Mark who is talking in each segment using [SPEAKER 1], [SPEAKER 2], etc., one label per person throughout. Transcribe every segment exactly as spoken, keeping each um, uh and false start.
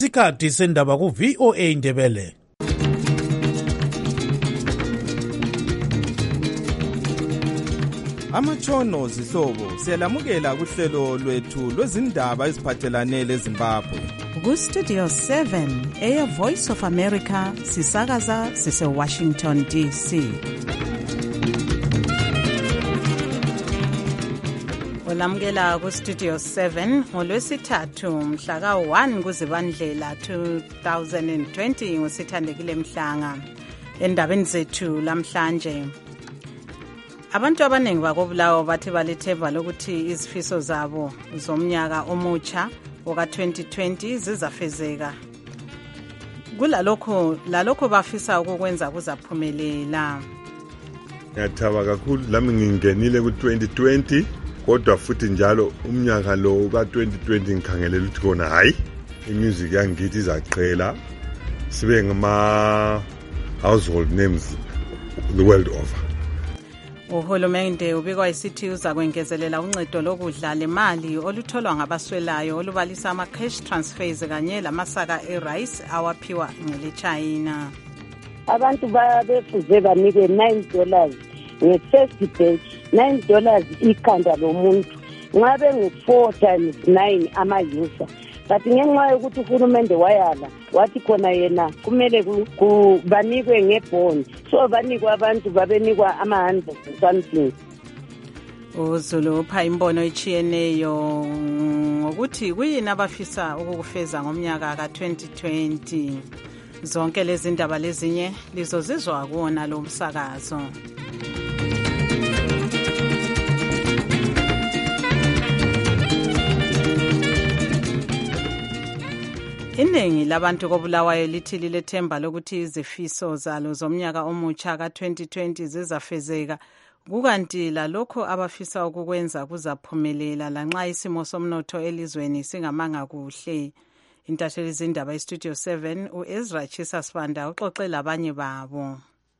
[SPEAKER 1] Isikhathi sendaba ku V O A Ndebele.
[SPEAKER 2] Amatshono zihlobo siyalamukela kuhlelo lwethu lwezindaba eziphathelane leZimbabwe.
[SPEAKER 3] Ku Studio seven eya Voice of America sisakaza sise Washington D C. Olamukela ku Studio seven ngolwesithathu mhla ka one kuZibandlela two thousand twenty ngosithandekile Mhlanga. Endabeni zethu lamhlanje, abantu abaningi bakobulawo bathi balethemba lokuthi izifiso zabo zomnyaka omutsha oka twenty twenty zizafezeka. Kulalokho lalokho bafisa ukukwenza kuzaphumelela.
[SPEAKER 4] Ngiyathaba kakhulu lami ngingenile ku twenty twenty, kodwa futhi njalo umnyaka lo ka twenty twenty ngikhangelela ukuthi kona hayi imusic yangithi izaqhela sibe ngama household names the world over.
[SPEAKER 3] Uhulumende ubikwa isithi uza kwengezelela uncedo lokudla lemali olutholwa ngabaswelayo olubalisa ama cash transfers kanye lamasaka erice awaphiwa ngele China.
[SPEAKER 5] Abantu babefuze banike nine dollars nge-first batch, nine dollars ikhanda lomuntu. Ngabe ngu-four times nine ama-user. But ngenxa yokuthi uhulumende wayala wathi khona yena kumele banikwe ngebond, so banikwa abantu babenikwa ama-hundred something.
[SPEAKER 3] uZulu upha imbono echiyeneyo ngokuthi kuyini abafisa ukukufeza ngomnyaka ka twenty twenty. Zonke lezi ndaba lezinye lizozizwa kuona lo msakazo. Iningi labantu kobulawayo lithi lilethemba lokuthi izifiso zalo zomnyaka omutsha ka twenty twenty zizafezeka, kukanti lalokho abafisa ukukwenza kuzaphumelela lanxa isimo somnotho elizweni singamanga kuhle. Intatheli izindaba eStudio seven uEzra Chisasibanda uxoxe labanye babo.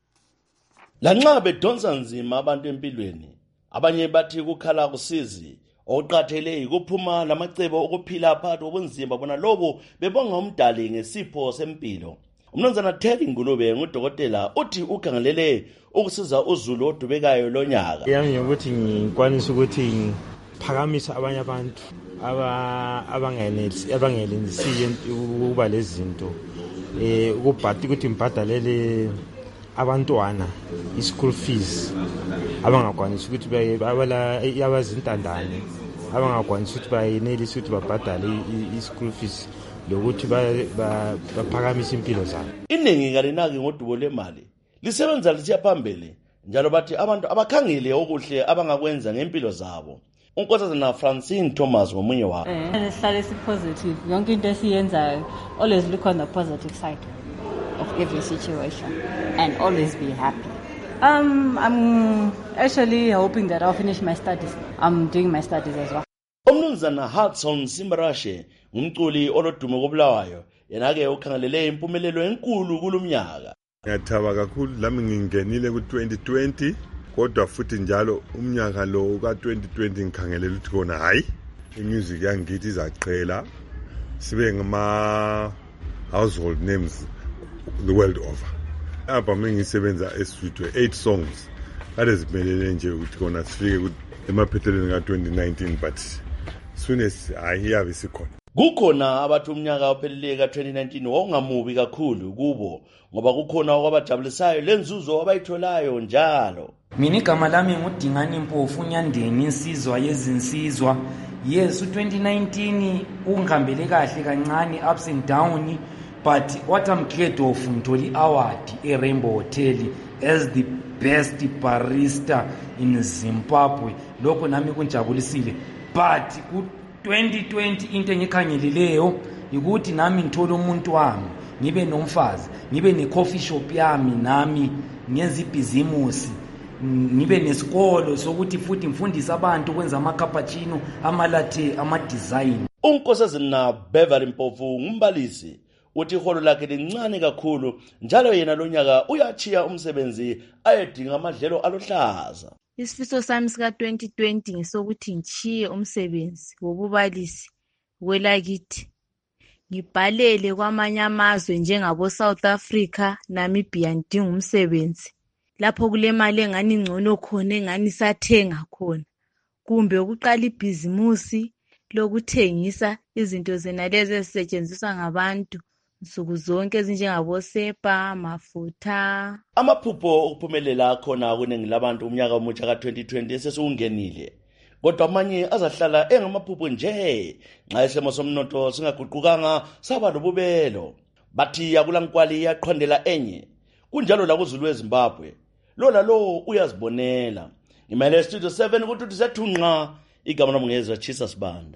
[SPEAKER 6] Lanxa bedonsa nzima abantu empilweni, abanye bathi kukhala kusizi. Oqathele ukuphuma lamacebo okuphila phakathi kobunzima bona lobo bebonga umdali ngesipho sempilo. Umnumzana Terry Ngulube ngudokotela uthi ukhangelele ukusiza uZulu odubekayo lonyaka.
[SPEAKER 7] Yami ukuthi ngikwanisa ukuthi ngiphakamisa abanye abantu aba abangenelisi abangelenisiyo ukuba lezinto eh ukubhati ukuthi ngibhadalele abantwana i-school fees abangakwanisa ukuthi abala abazintandane abangakwanisa ukuthi bayenelise ukuthi babhadale i-school fees lokuthi baphakamisa impilo zabo.
[SPEAKER 6] Iningi kalinaki ngodubo lemali lisebenza lisiya phambili njalo bathi abantu abakhangile okuhle abangakwenza ngempilo zabo. Unkosazana Francine Thomas ngomunye wabo.
[SPEAKER 8] Eh sihlale si positive, yonke into esiyenzayo always look on the positive side of every situation and always be happy. Um, I'm actually hoping that I'll finish my studies. I'm doing my studies as well.
[SPEAKER 6] Umnumzana Hudson Simbarashe ngumculi olodumo kobulawayo yena ke ukhangelele impumelelo enkulu kulumnyaka.
[SPEAKER 4] Ngiyathaba kakhulu lami ngingenile ku twenty twenty, kodwa futhi njalo umnyaka lo ka twenty twenty ngikhangelela ukuthi kona hayi imusic yangithi izaqhela sibe ngama household names the world over. Apha mengisebenza eSwitwe eight songs kade zimelele nje ukuthi kona sifike emaphethelweni ka twenty nineteen, but soon as I hear isikhona.
[SPEAKER 6] Kukhona abathi umnyaka ophelele ka twenty nineteen wongamubi kakhulu kubo ngoba kukhona okwabajabulisayo lenzuzo abayitholayo njalo.
[SPEAKER 9] Mina igama lami ngudingani Mpofu Nyandeni insizwa yezinsizwa. Yes, u twenty nineteen ungihambele kahle kancane, ups and down, but what I'm glad of ngitholi award e Rainbow Hotel as the best barista in Zimbabwe. Lokho nami kunjabulisile, but ku twenty twenty into engikhangeleleyo ukuthi nami ngithola umuntu wami, ngibe nomfazi, ngibe ne coffee shop yami, nami ngenza ibhizimusi, ngibe nesikolo sokuthi futhi ngifundise abantu ukwenza ama cappuccino, ama latte, ama design.
[SPEAKER 6] Unkosazana Beverly Mpofu ngumbalisi uthi iholo lakhe lincane kakhulu njalo yena lonyaka uyachiya umsebenzi ayedinga amadlelo alohlaza.
[SPEAKER 10] Isifiso sami sika twenty twenty ngisokuthi ngichiye umsebenzi wobubalisi kwelakithi ngibhalele kwamanye amazwe njengabo South Africa, Namibia ngidinga umsebenzi. Lapho kule mali engani ngcono khona engani sathenga khona. Kumbe ukuqala ibhizimusi lokuthengisa izinto zena lezi ezisetshenziswa ngabantu nsuku zonke ezinjengabo sepa, amafutha.
[SPEAKER 6] Amaphupho okuphumelela khona kuningi labantu umnyaka omutsha ka twenty twenty esesiwungenile. Kodwa amanye azahlala engamaphupho nje nxa isimo somnotho singaguqukanga saba lobubelo. Bathi akulankwali yaqhondela enye. Kunjalo la kuZulu eZimbabwe. Lo lalo uyazibonela. Imele Studio seven ukuthi sethunqa igama nomngezwe Chisa Sibanda.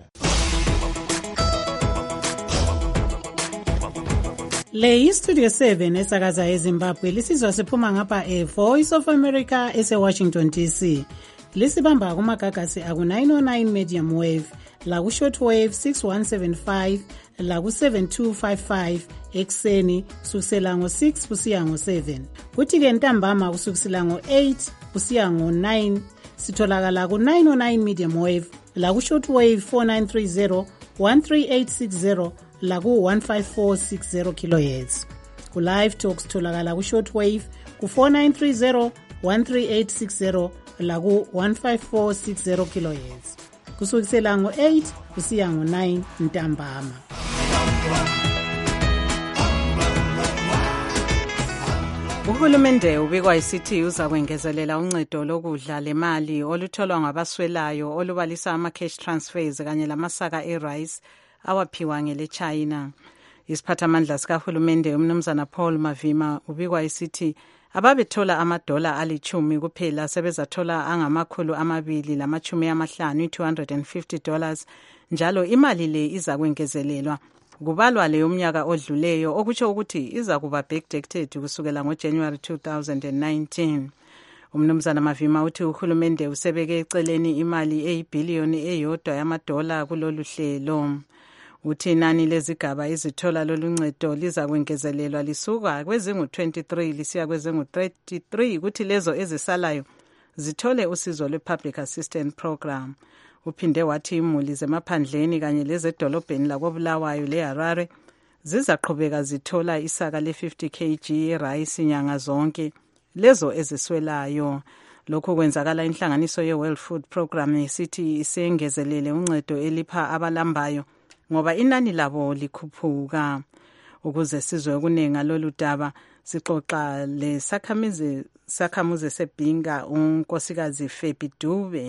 [SPEAKER 3] Le iStudio seven esakaza eZimbabwe lisizwa siphuma ngapha eVoice of America ese-Washington D C. Lisibamba kumagagasi aku nine oh nine medium wave, la ku short wave six one seven five, la ku seven two five five ekseni kusukela ngo six kusiya ngo seven. Kuthi ke ntambama kusukela ngo eight kusiya ngo nine sitholakala ku nine oh nine medium wave, la ku short wave four nine three zero, one three eight six zero, la ku one five four six zero kilohertz. Ku live talks tholakala ku short wave ku four nine three zero, one three eight six zero, la ku one five four six zero kilohertz. Kusukela ngo eight kusiya ngo nine ntambama. Uhulumende ubikwa isithi uza kwengezelela uncedo lokudla lemali olutholwa ngabaswelayo olubalisa ama-cash transfers kanye lamasaka e-rice awaphiwa ngele China. Isiphathamandla sikahulumende umnumzana Paul Mavima ubikwa isithi ababethola amadola alichumi kuphela sebezathola angamakhulu amabili lamachumi amahlanu two hundred fifty dollars njalo imali le iza kwengezelelwa kubalwa le umnyaka odluleyo okutsho ukuthi iza kuba backdated kusukela ngoJanuary two thousand nineteen. Umnumzana Mavima uthi uhulumende usebeke eceleni imali eyibhiliyoni eyodwa yamadola kulolu hlelo. Uthi inani lezigaba izithola loluncedo liza kwengezelelwa lisuka kwezingu twenty-three lisiya kwezingu thirty-three kuthi lezo ezisalayo zithole usizo lwe-Public Assistance Program. Uphinde wathi imuli zemaphandleni kanye lezedolobheni lakobulawayo leHarare zizaqhubeka zithola isaka le-fifty kilograms rice inyanga zonke lezo eziswelayo. Lokho kwenzakala inhlanganiso ye-World Food Program isithi isengezelele uncedo elipha abalambayo ngoba inani labo likhuphuka. Ukuze sizwe kunenga lolu daba sixoxa le sakhamuzi sakhamuzi sebhinga unkosikazi Febi Dube.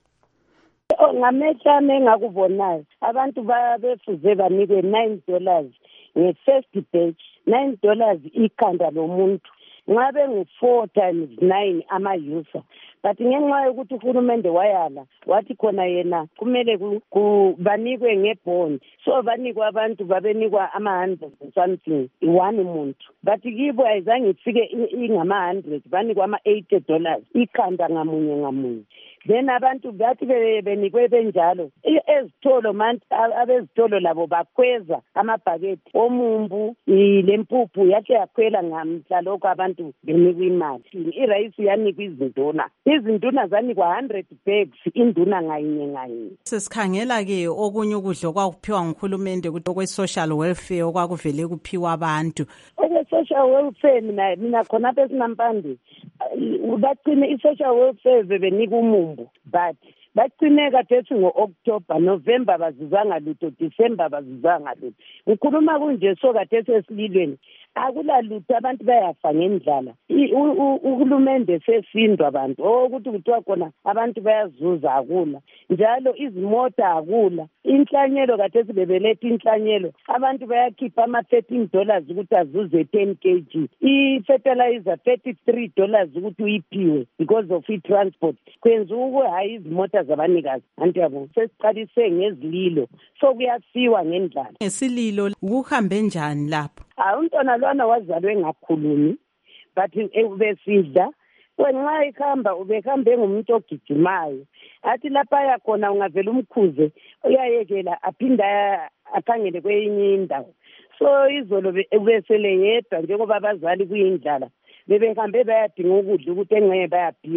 [SPEAKER 5] Ngamehla engakubonayo abantu babefuze banikwe nine dollars nge-first batch, nine dollars ikhanda lomuntu. Ngabe ngu-four times nine ama-user. But ngenxa yokuthi uhulumende wayala wathi khona yena kumele banikwe ngebond, so banikwa abantu babenikwa ama-hundred something one muntu. But kibo ayizange ifike ingama-hundred, banikwa ama-eighty dollars ikhanda ngamunye ngamunye. Then abantu bathi benikwe benjalo ezitolo manje abezitolo labo bakhweza amabhaketi omumbu lempuphu yathi yakhwela ngamhla lokho abantu benikwe imali. Irayisi yanikwa izinduna, izinduna zanikwa one hundred bags induna ngayinye ngayinye.
[SPEAKER 3] Sesikhangela ke okunye ukudla okwakuphiwa nguhulumende kwe social welfare okwakuvele kuphiwa abantu.
[SPEAKER 5] Okwe social welfare mina mina khona lapha esinampande bacine i-social welfare bebenika umumbu, but bacine kadethi ngo-October, November bazuzanga lutho, December bazuzanga lutho. Ngikhuluma kunje so kadethi esililweni akulalutho abantu bayafa ngendlala. Uhulumende sesindwa abantu ukuthi kuthiwa khona abantu bayazuza akula, njalo izimota akula. Inhlanyelo kadethi bebeletha inhlanyelo abantu bayakhipha ama-thirteen dollars ukuthi azuze ten kilograms, i-fertilizer thirty-three dollars ukuthi uyiphiwe because of i-transport. Kwenza ukwe hayi izimota zabanikazi. Anti yabo sesiqalise ngezililo so kuyasiwa ngendlala.
[SPEAKER 3] Ngesililo ukuhambe njani lapho?
[SPEAKER 5] Ah, umntwana lwana wazalwe ngakhulumi but ubesidla wenxa ikhamba ubehambe ngumuntu ogijimayo. Athi lapha yakhona ungavela umkhuze uyayekela aphinda akhangele kwenye indawo. So izolo ubesele yedwa njengoba abazali kuyindlala bebehambe bayadinga ukudla ukuthi engeke bayaphiwa.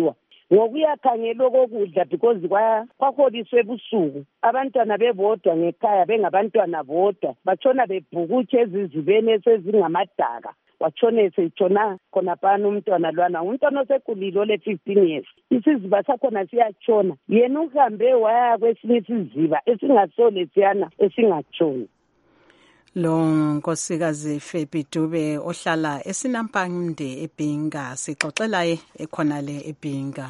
[SPEAKER 5] ngokuyakhangelwa kokudla because kwaholiswe ebusuku abantwana bebodwa ngekhaya bengabantwana bodwa batshona bebhukutshe ezizibeni esezingamadaka watshone esitshona khona phana umntwana lwana umntwana osekhulile ole fifteen years isiziba sakhona siyatshona yena uhambe waya kwesinye isiziba esingasole siyana esingatshoni.
[SPEAKER 3] Lo nkosikazi Febi Dube ohlala eSinampande eBhinga sixoxela ekhona le eBhinga.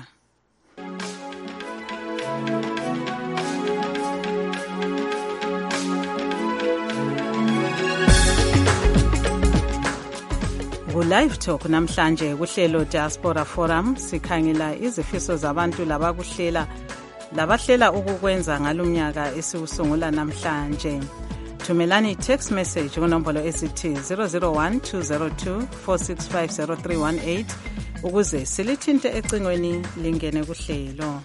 [SPEAKER 3] Live Talk namhlanje kuhlelo Diaspora Forum sikhangela izifiso zabantu labakuhlela labahlela ukukwenza ngalomnyaka esiusungula namhlanje. Thumelani text message kunombolo esithi zero zero one two zero two four six five zero three one eight ukuze silithinte ecingweni lingene kuhlelo.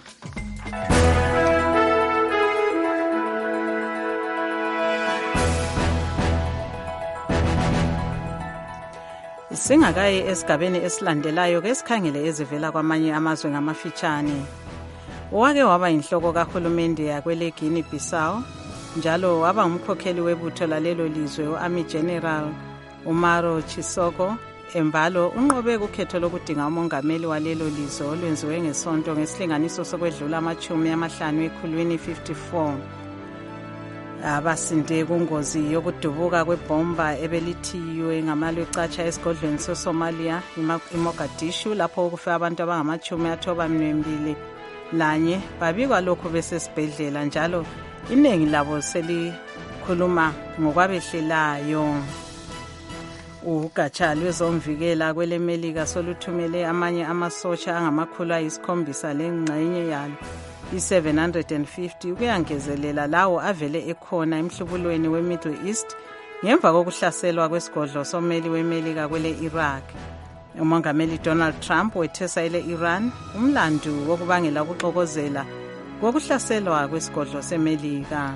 [SPEAKER 3] Singakayi esigabeni esilandelayo ke sikhangele ezivela kwamanye amazwe ngamafitshane. Wake waba inhloko kahulumende yakwele Guinea Bissau njalo waba ngumkhokheli webutho lalelo lizwe uArmy General Umaro Chisoko Embalo unqobe ukhetho lokudinga umongameli walelo lizwe olwenziwe ngesonto ngesilinganiso sokwedlula amachumi amahlanu ekhulwini fifty-four. Abasinde kungozi yokudubuka kwebomba ebelithiywe ngamalwe ecatsha esigodlweni soSomalia iMogadishu lapho kufe abantu abangamachumi athoba mbili lanye babikwa lokho besesibhedlela njalo iningi labo selikhuluma ngokwabehlelayo. Ugatsha lwezomvikela kwele Melika soluthumele amanye amasotsha angamakhulu ayisikhombisa lengxenye yalo i-seven hundred fifty ukuyangezelela lawo avele ekhona emhlubulweni we-Middle East ngemva kokuhlaselwa kwesigodlo someli wemelika kwele Iraq. Umongameli Donald Trump wethesa ile Iran umlandu wokubangela ukuxokozela kokuhlaselwa kwesigodlo semelika.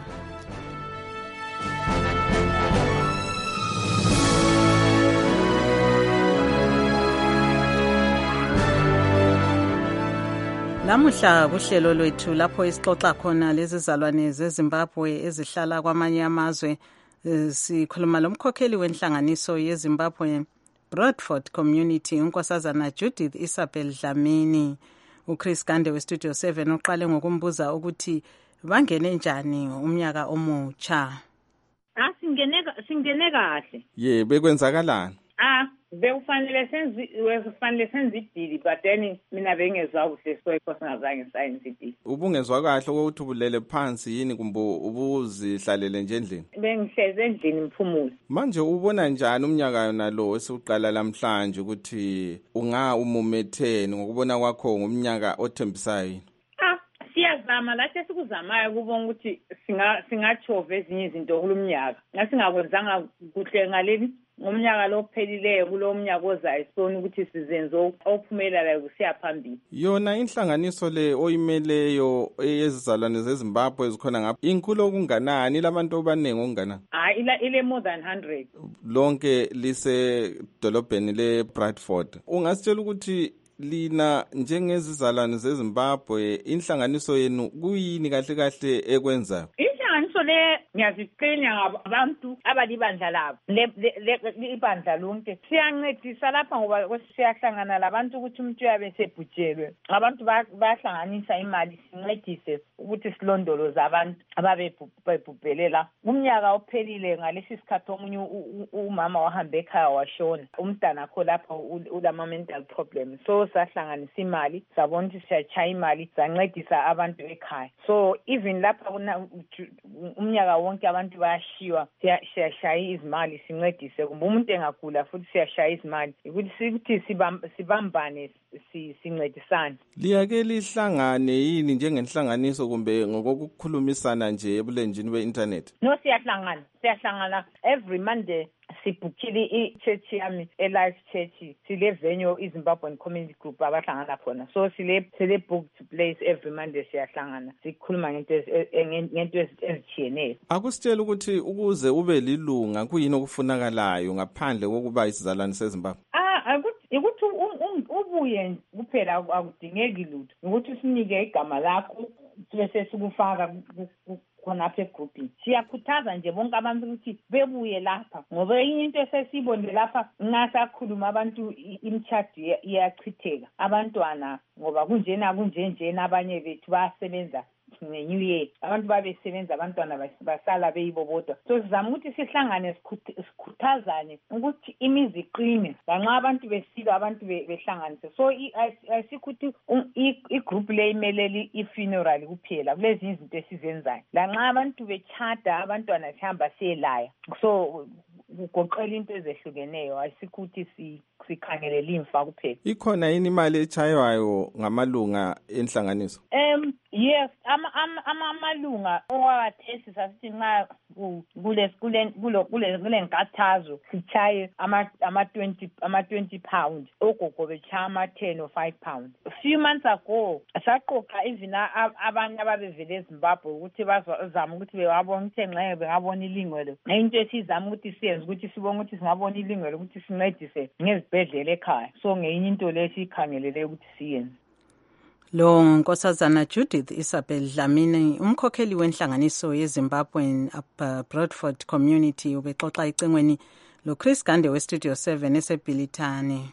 [SPEAKER 3] Namuhla kuhlelo lwethu lapho isixoxa khona lezizalwane zeZimbabwe ezihlala kwamanye amazwe sikhuluma lomkhokheli wenhlanganiso yeZimbabwe Bradford Community unkosazana Judith Isabel Dlamini. uChris Gande weStudio seven uqale ngokumbuza ukuthi bangene njani umnyaka omutsha.
[SPEAKER 11] Ah singene singene kahle.
[SPEAKER 2] Ye bekwenzakalani?
[SPEAKER 11] Ah bekufanele senzi wekufanele senzi idili but then mina bengezwa kuhle so ikho singazange sayenza idili.
[SPEAKER 2] Ubungezwa kahle ukuthi ubulele phansi yini kumbe ubuzihlalele nje endlini?
[SPEAKER 11] Bengihleze endlini mphumulo.
[SPEAKER 2] Manje ubona njani umnyaka yona lo esiqala namhlanje ukuthi unga umumetheni ngokubona kwakho ngomnyaka othembisayo?
[SPEAKER 11] Ah siyazama lathi sikuzamayo kubona ukuthi singa singachova ezinye izinto kulomnyaka. Ngasingakwenzanga kuhle ngaleli ngomnyaka lo phelileyo kulo mnyaka ozayo sibona ukuthi sizenzo ophumelela kusiya phambili.
[SPEAKER 2] Yona inhlanganiso le oyimeleyo eyezizalwane zeZimbabwe ezikhona ngapha inkulu okunganani labantu abanengi okunganani?
[SPEAKER 11] Ah ila ile more than one hundred.
[SPEAKER 2] Lonke lise dolobheni le Bradford. Ungasitshela ukuthi lina njengezizalwane zeZimbabwe inhlanganiso yenu kuyini kahle kahle ekwenza?
[SPEAKER 11] Inhlanganiso le ngiyaziqenya ngabantu abalibandla labo libandla lonke siyancedisa lapha ngoba siyahlangana labantu ukuthi umuntu uyabe sebhujelwe abantu bahlanganisa imali sincedise ukuthi silondoloze abantu ababebhubhelela. Umnyaka ophelile ngalesi sikhathi omunye umama wahambe ekhaya washona umntana akho lapha ulama mental problems so sahlanganisa imali sabona ukuthi siyachaya imali sancedisa abantu ekhaya so even lapha umnyaka wonke abantu bayashiwa siyashaya izimali sincedise kumbe umuntu engagula futhi siyashaya izimali ukuthi sithi sibambane sincedisane.
[SPEAKER 2] Liyake lihlangane yini njengenhlanganiso kumbe ngokukhulumisana nje ebulenjini be-internet?
[SPEAKER 11] No siyahlangana siyahlangana every Monday sibhukhile i-church yami e-Life Church sile venue iZimbabwean Community Group abahlangana khona so sile sile booked place every Monday siyahlangana sikhuluma ngento ngento ezitshiyeneyo.
[SPEAKER 2] Akusitshela ukuthi ukuze ube lilunga kuyini okufunakalayo ngaphandle kokuba isizalwane seZimbabwe?
[SPEAKER 11] Ah ukuthi ukuthi ubuye kuphela akudingeki lutho ukuthi sinike igama lakho bese sikufaka khonapha egroupini. Siyakhuthaza nje bonke abantu ukuthi bebuye lapha ngoba into esesibonile lapha ngasakhuluma abantu imchadi iyachitheka abantwana ngoba kunjena kunjenjena abanye bethu basebenza New Year abantu babesebenza abantwana basala beyibo bodwa. So sizama ukuthi sihlangane sikhuthazane ukuthi imizi iqine lanxa abantu besika abantu behlanganise. So ayisikuthi igroup le imeleli ifuneral kuphela kulezi izinto esizenzayo. Lanxa abantu bechada abantwana sihamba siyelaya. So kugoqela into ezehlukeneyo ayisikuthi si sikhangelela imfa kuphela.
[SPEAKER 2] Ikhona yini imali echaywayo ngamalunga enhlanganiso?
[SPEAKER 11] Um yes, ama ama amalunga owathesi sasithi nxa kule kule kule kule nkathazo sichaye ama ama twenty ama twenty pounds ogogo bechaya ama ten or five pounds. A few months ago saqoqa izina abanye ababevele eZimbabwe ukuthi bazama ukuthi bewabona ukuthi ngeke bengabona ilingwelo. Into esizama ukuthi siyenze ukuthi sibone ukuthi singabona ilingwelo ukuthi sincedise ngezibhedlela ekhaya. So ngeyinye into lesikhangelele ukuthi siyenze.
[SPEAKER 3] Lo Nkosazana Judith Isabel Dlamini umkhokheli wenhlanganiso yeZimbabwean Broadford Community ubexoxa icengweni lo Chris Gande we Studio seven eseBhilitane.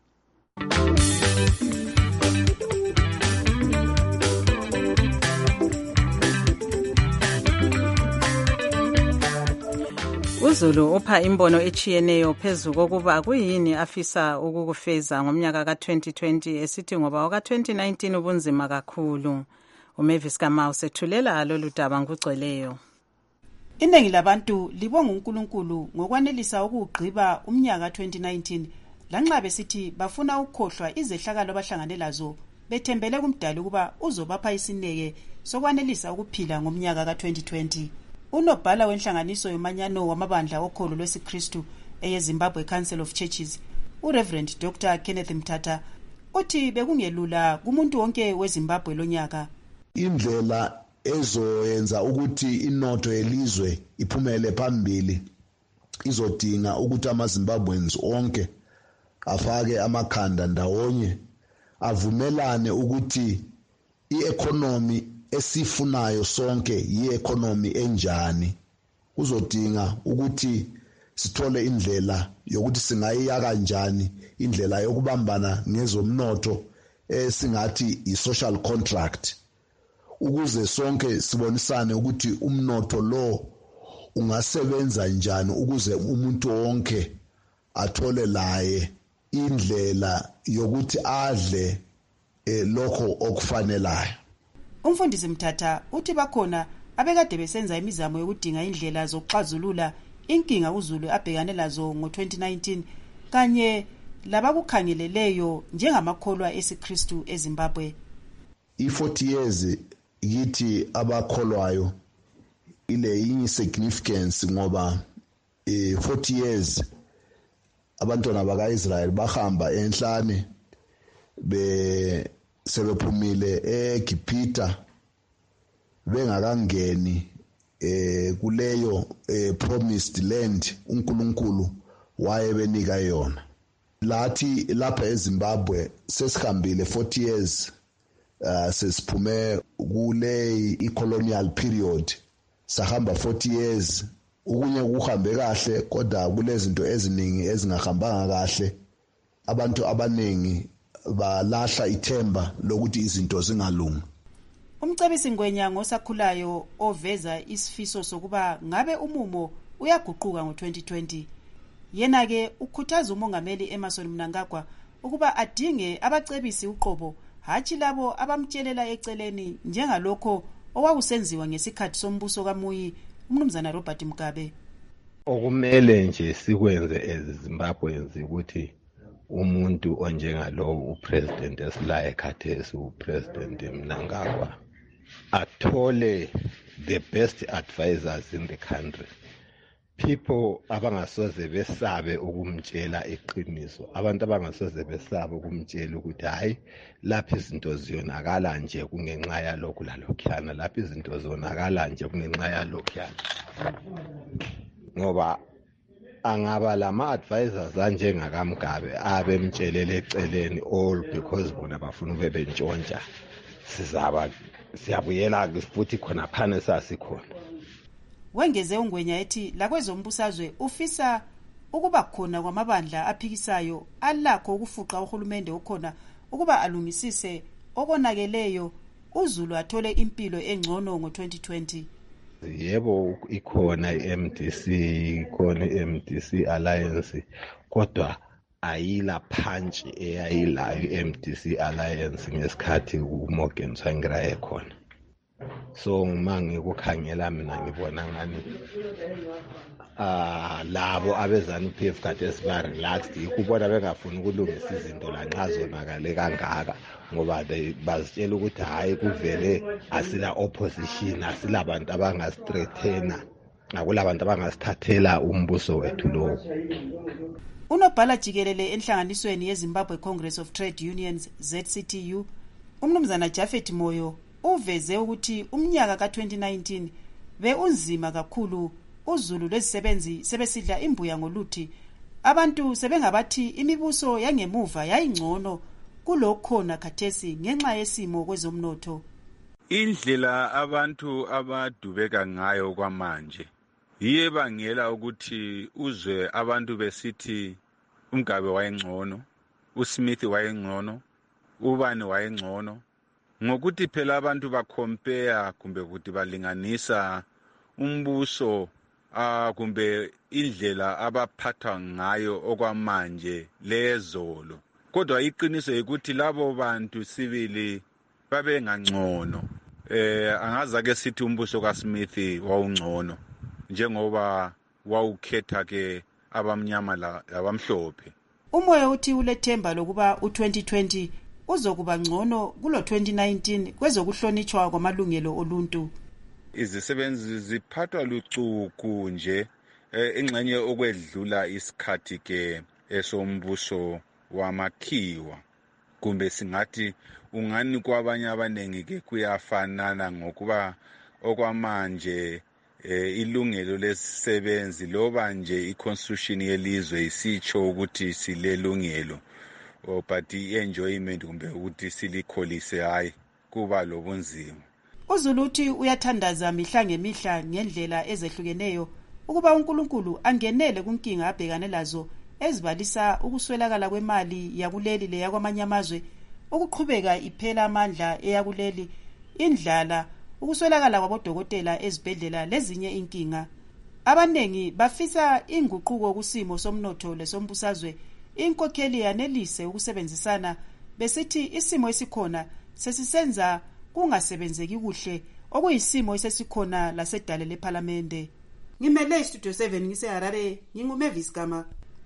[SPEAKER 3] uZulu upha imbono echiyeneyo phezu kokuba kuyini afisa ukukufeza ngomnyaka ka twenty twenty esithi ngoba waka twenty nineteen ubunzima kakhulu. uMavis Kamau sethulela lolu daba ngugcweleyo.
[SPEAKER 12] Iningi labantu libonga uNkulunkulu ngokwanelisa ukugqiba umnyaka twenty nineteen lanxa besithi bafuna ukukhohlwa izehlakalo abahlangane lazo bethembele kumdali kuba uzobapha isineke sokwanelisa ukuphila ngomnyaka ka twenty twenty. Unobhala wenhlanganiso yomanyano wamabandla okholo lwesiKristu eyeZimbabwe Council of Churches, uReverend Doctor Kenneth Mthatha, uthi bekungelula kumuntu wonke weZimbabwe lonyaka.
[SPEAKER 13] Indlela ezoyenza ukuthi inotho yelizwe iphumele phambili izodinga ukuthi amaZimbabweans onke afake amakhanda ndawonye avumelane ukuthi i-economy esifunayo sonke yi-economy enjani. Uzodinga ukuthi sithole indlela yokuthi singayiyaka kanjani indlela yokubambana ngezomnotho esingathi i-social contract ukuze sonke sibonisane ukuthi umnotho lo ungasebenza njani ukuze umuntu wonke athole laye indlela yokuthi adle eh, lokho okufanelayo.
[SPEAKER 12] Umfundisi Mthatha uthi bakhona abekade besenza imizamo yokudinga indlela zokuxazulula inkinga uZulu abhekane lazo ngo twenty nineteen kanye labakukhangeleleyo njengamakholwa esiKristu eZimbabwe.
[SPEAKER 13] I-forty years yithi abakholwayo ile yinye significance ngoba eh forty years abantwana bakaIsrael bahamba enhlane be sebephumile eGibhita bengakangeni eh kuleyo eh, promised land uNkulunkulu wayebenika yona. Lathi lapha eZimbabwe sesihambile forty years uh, sesiphume kule i-colonial period sahamba forty years ukunye kuhambe kahle kodwa kulezinto eziningi ezingahambanga kahle abantu abaningi balahla ithemba lokuthi izinto zingalungi.
[SPEAKER 12] Umcebisi Ngwenya ngosakhulayo oveza isifiso sokuba ngabe umumo uyaguquka ngo twenty twenty. Yena ke ukhuthaza umongameli Emmerson Mnangagwa ukuba adinge abacebisi uqobo hathi labo abamtshelela eceleni njengalokho owakusenziwa ngesikhathi sombuso kaMuyi uMnumzana Robert Mugabe.
[SPEAKER 14] Okumele nje sikwenze eZimbabweans ukuthi umuntu onjengalowo upresident esila ekhathesi upresident Mnangagwa athole the best advisors in the country, people abangasoze besabe ukumtshela iqiniso, abantu abangasoze besabe ukumtshela ukuthi hayi lapha izinto ziyonakala nje kungenxa yalokhu lalokhana, lapha izinto zonakala nje kungenxa yalokhana. Ngoba angaba lama advisors anjengakamgabe abemtshelele eceleni all because bona bafuna ube bentshontsha sizaba siyabuyela futhi khona phana sasikhona.
[SPEAKER 12] Wengeze uNgwenya ethi lakwezombusazwe ufisa ukuba khona kwamabandla aphikisayo alakho ukufuqa uhulumende okhona ukuba alungisise okonakeleyo uZulu athole impilo engcono ngo twenty twenty.
[SPEAKER 14] Yebo ikhona i-M D C, ikhona i-M D C Alliance kodwa ayila punch eyayilayo i-M D C Alliance ngesikhathi uMorgan Tsvangirai ekhona. So mangi kukhangela mina ngibona ngani ah labo abezana P F kade siba relaxed ikubona bengafuni ukulungisa izinto la nxa zonakale kangaka ngoba bazitshela ukuthi hayi kuvele asila opposition asila abantu abangastrethena akulabantu abangasithathela umbuso wethu lo.
[SPEAKER 12] Unobhala jikelele enhlanganisweni yeZimbabwe Congress of Trade Unions Z C T U umnumzana Japhet Moyo uveze ukuthi umnyaka ka twenty nineteen be unzima kakhulu uZulu lesisebenzi sebesidla imbuya ngoluthi abantu sebengabathi imibuso yangemuva yayingcono kulokhona khathesi ngenxa yesimo kwezomnotho.
[SPEAKER 15] Indlela abantu abadubeka ngayo kwamanje yiye bangela ukuthi uzwe abantu besithi uMgabe wayengcono, uSmith wayengcono, ubani wayengcono ngokuthi phela abantu bacompare kumbe ukuthi balinganisa umbuso ah kumbe indlela abaphatha ngayo okwamanje lezolo. Kodwa iqiniso ukuthi labo bantu sibili babengangcono. Eh angaza ke sithi umbuso kaSmith wawungcono njengoba wawukhetha ke abamnyama la abamhlophe.
[SPEAKER 12] Umoya uthi ulethemba lokuba u twenty twenty uzokuba ngcono kulo twenty nineteen kwezokuhlonitshwa kwamalungelo oluntu.
[SPEAKER 15] Izisebenzi ziphathwa lucuku nje engxenye okwedlula isikhathi ke esombuso wamakhiwa kumbe singathi ungani kwabanye abanengi ke kuyafanana ngokuba okwamanje eh, ilungelo lesisebenzi loba nje iconstitution yelizwe isitsho ukuthi silelungelo o but enjoyment kumbe ukuthi silikholise hayi kuba lobunzima.
[SPEAKER 12] uZulu uthi uyathandaza mihla ngemihla ngendlela ezehlukeneyo ukuba uNkulunkulu angenele kunkinga abhekane lazo ezibalisa ukuswelakala kwemali yakuleli leyakwamanye amazwe ukuqhubeka iphela amandla eyakuleli indlala ukuswelakala kwabodokotela ezibhedlela lezinye inkinga. Abanengi bafisa inguquko kusimo somnotho lesombusazwe inkokheli yanelise ukusebenzisana besithi isimo esikhona sesisenza kungasebenzeki kuhle okuyisimo esesikhona lasedale leParliamente. Ngimele Studio seven ngise Harare nginguMavis Gama.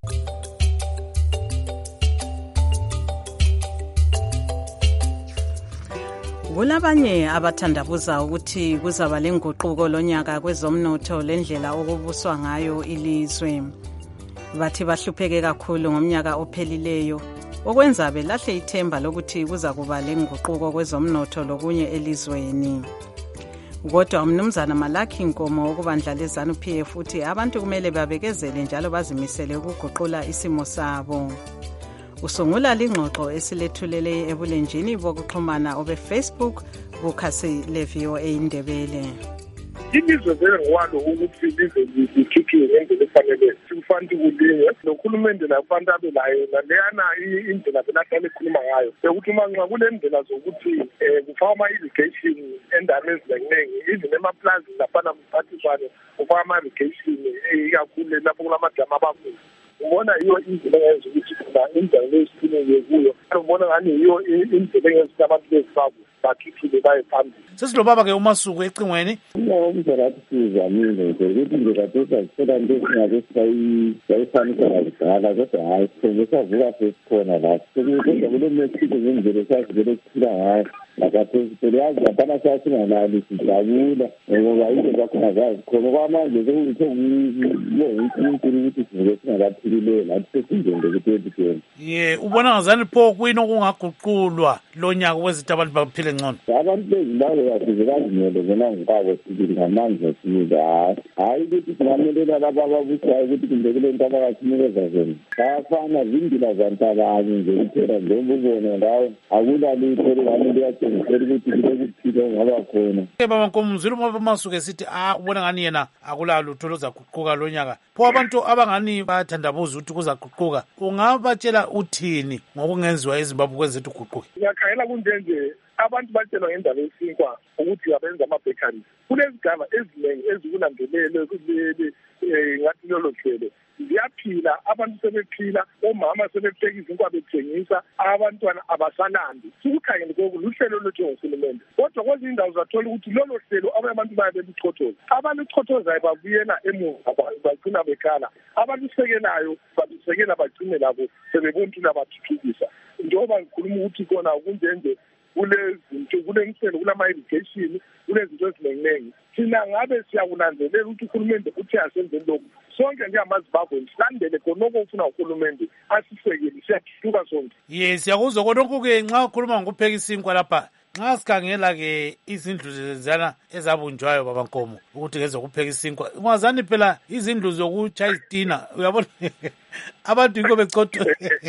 [SPEAKER 3] Kulabanye abathandabuza ukuthi kuzaba lenguquko lonyaka kwezomnotho lendlela okubuswa ngayo ilizwe. Bathi bahlupheke kakhulu ngomnyaka ophelileyo okwenza belahle ithemba lokuthi kuza kuba lenguquko kwezomnotho lokunye elizweni. Kodwa umnumzana Malaki Nkomo okubandlalezana uP F uthi abantu kumele babekezele njalo bazimisele ukuguqula isimo sabo. Usungula lingxoxo esilethulele ebulenjini bokuxhumana obe Facebook kukhasi le V O A Indebele.
[SPEAKER 16] Ilizwe zelengwalo ukuthi lize likhiphe ngendlela efanele sifanele kuliwe nokhulumende nabantu abelayo leyana indlela belahlale ekhuluma ngayo ukuthi manxa kule ndlela zokuthi kufama irrigation endaweni eziningi even emaplaza lapha mphathiswane kufama ama irrigation ikakhulu lapho kulamadama abakhulu ubona yiyo indlela engenza ukuthi khona indlela lesiphinile kuyo ubona ngani yiyo indlela engenza abantu besifako bakhithile baye phambili.
[SPEAKER 1] Sesilobaba ke uMasuku ecingweni
[SPEAKER 17] umzala sizamile nje ukuthi nje kade sasithola into esingabe sayifanisa lakudala kodwa hayi sesavuka sesikhona la sekukodwa kulo mesiko ngendlela sasivele ukuphila ngayo lakade siyazi lapha sasingalali sijabula ngoba into zakhona zazi khona kwamanje sekuyitho uNkulunkulu ukuthi sivuke singakaphilile lathi sesingende ku twenty twenty.
[SPEAKER 1] ye ubona ngazani pho kuyini okungaguqulwa lo nyaka wezitha abantu baphile kube ngcono.
[SPEAKER 17] Abantu bezimbabwe basizikazimele bona ngikabo sithi ngamandla sinika hayi hayi ukuthi singamelela laba ababusayo ukuthi kumbe kule nto abakasinikeza zona bayafana zindlela zantabanye nje kuphela njengoba ubona ngawo akula lutho elingane liyathengisela ukuthi kule kuphila ngaba khona.
[SPEAKER 1] Baba Nkomo Mzulu uma masuke sithi ah ubona ngani yena akula lutho lozaguquka lo nyaka. Pho abantu abangani bathandabuza ukuthi kuzaguquka ungabatshela uthini ngokungenziwa eZimbabwe kwezethu uguquke?
[SPEAKER 16] Ngiyakhayela kunjenje abantu batshelwa ngendaba yesinkwa ukuthi abenza ama-bakeries. Kulezigaba eziningi ezikulandelele ngathi lolo hlelo ziyaphila, abantu sebephila, omama sebepheka izinkwa bethengisa, abantwana abasalandi. Sikukhangele koku luhlelo lwethu ngohulumende, kodwa kwezinye indawo zathola ukuthi lolo hlelo abanye abantu baye beluchothoza. Abaluchothozayo babuyela emuva bagcina bekhala, abalusekelayo balusekela bagcine labo sebebona ukuthi labathuthukisa. Njengoba ngikhuluma ukuthi kona kunjenje kulezinto kulemselo kulama-irrigation kulezinto ezinenginengi, thina ngabe siyakunanzelela ukuthi uhulumende uthi asenzeni lokhu. Sonke njengamaZimbabwe silandele khonoko ufuna uhulumende asisekele, siyathuthuka sonke.
[SPEAKER 1] Yes, siyakuzwa konke-ke nxa ukhuluma ngokupheka isinkwa lapha. Nxa sikhangela-ke izindlu zezana ezabunjwayo Baba Nkomo ukuthi ngezokupheka isinkwa, ungazani phela izindlu zokutshaya izitina, uyabona abantu yikho becotha.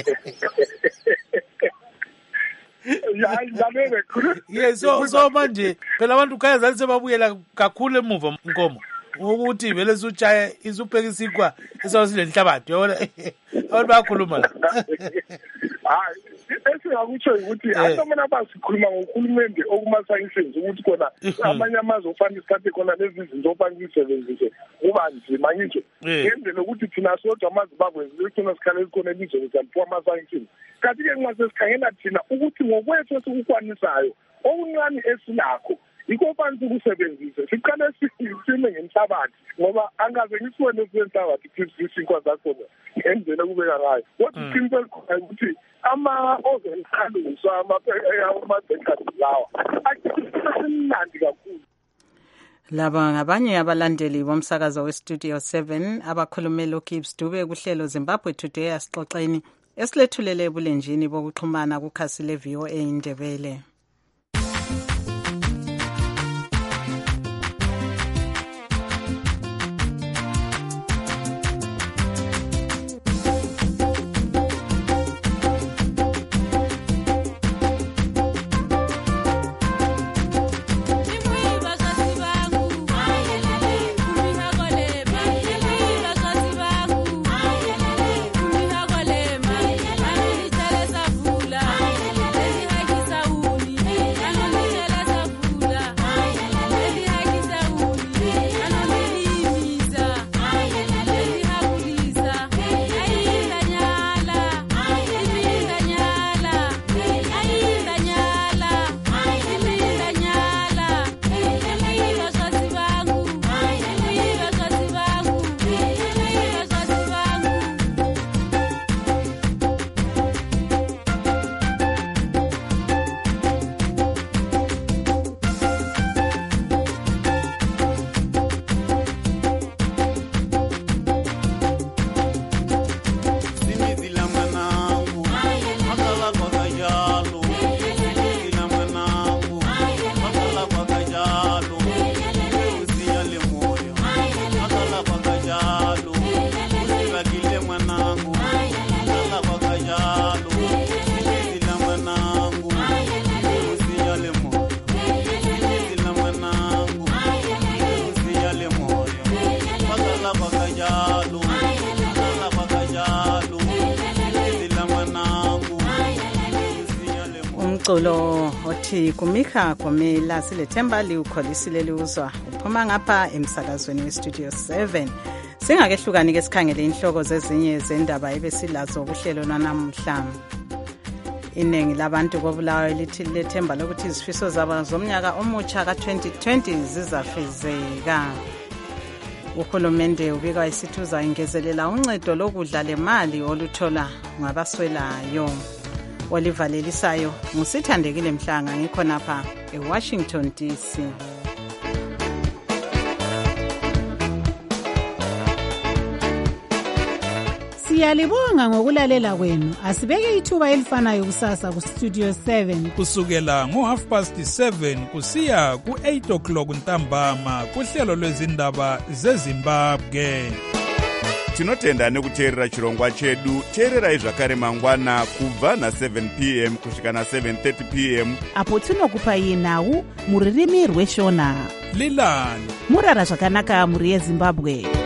[SPEAKER 1] Yes, so so manje phela abantu khaya zali sebabuyela kakhulu emuva Nkomo ukuthi vele suchaya isupheka isinkwa esawusile nhlabathi, yabona abantu bayakhuluma la.
[SPEAKER 16] Hayi esingakutsho ukuthi asomana basikhuluma ngohulumende okumasayisensi ukuthi khona amanye amazwe ofanele isikhathi khona lezi zinto ofanele isebenzise kuba nzima ngisho ngendlela ukuthi thina sodwa amaZimbabwe zithina sikhale esikhona elizwe lezaliphiwa amasayisensi. Kanti-ke nxa sesikhangela thina ukuthi ngokwethu esikukwanisayo okuncane esinakho yikho fanele ukusebenzise siqale sime ngenhlabathi ngoba angaze ngisibone kulenhlabathi ukuthi isinkwa zakhona ngendlela kubeka ngayo. Kodwa iqiniso elikhona ukuthi ama-ovenkaluswa ama-bakeries lawa asemnandi kakhulu.
[SPEAKER 3] Laba ngabanye abalandeli bomsakazo weStudio seven abakhulumela uGibbs Dube kuhlelo Zimbabwe Today asixoxeni esilethulele ebulenjini bokuxhumana kukhasi le-V O A Indebele. Umculo othi kumika komela silethemba liukholisile liuzwa uphuma ngapha emsakazweni weStudio seven. Singakehlukani ke sikhangele inhloko zezinye zendaba ebesilazo kuhlelo lwanamhla. Iningi labantu kobulawayo lithi lethemba lokuthi izifiso zabo zomnyaka omutsha ka twenty twenty zizafezeka. Uhulumende ubika isithuza ingezelela uncedo lokudla lemali oluthola ngabaswelayo. Olivalelisayo ngusithandekile Mhlanga ngikhonapha eWashington D C.
[SPEAKER 18] Siyalibonga ngokulalela kwenu. Asibeke ithuba elifanayo kusasa ku Studio seven
[SPEAKER 19] kusukela ngo half past seven kusiya ku eight o'clock ntambama kuhlelo lwezindaba zeZimbabwe.
[SPEAKER 20] Tinotenda nekuteerera chirongwa chedu. Teererai zvakare mangwana kubva na seven p m kusvika na seven thirty p m
[SPEAKER 21] apo tinokupai nhau muririmi rweshona.
[SPEAKER 19] Lilani
[SPEAKER 21] murara zvakanaka muri yeZimbabwe.